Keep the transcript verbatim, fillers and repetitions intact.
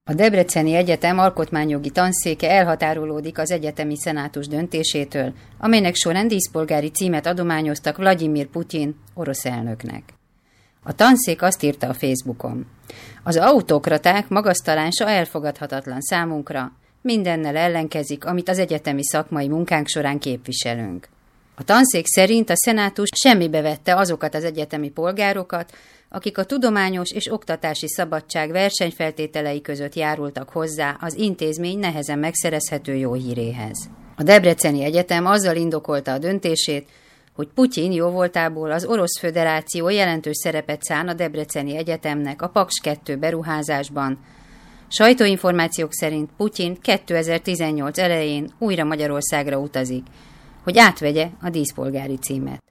A Debreceni Egyetem alkotmányjogi tanszéke elhatárolódik az egyetemi szenátus döntésétől, amelynek során díszpolgári címet adományoztak Vlagyimir Putyin orosz elnöknek. A tanszék azt írta a Facebookon: az autokraták magasztalása elfogadhatatlan számunkra, mindennel ellenkezik, amit az egyetemi szakmai munkánk során képviselünk. A tanszék szerint a szenátus semmibe vette azokat az egyetemi polgárokat, akik a tudományos és oktatási szabadság versenyfeltételei között járultak hozzá az intézmény nehezen megszerezhető jó híréhez. A Debreceni Egyetem azzal indokolta a döntését, hogy Putyin jóvoltából az Orosz Föderáció jelentős szerepet szán a Debreceni Egyetemnek a Paks kettő beruházásban. Sajtóinformációk szerint Putyin kétezer-tizennyolc elején újra Magyarországra utazik, hogy átvegye a díszpolgári címet.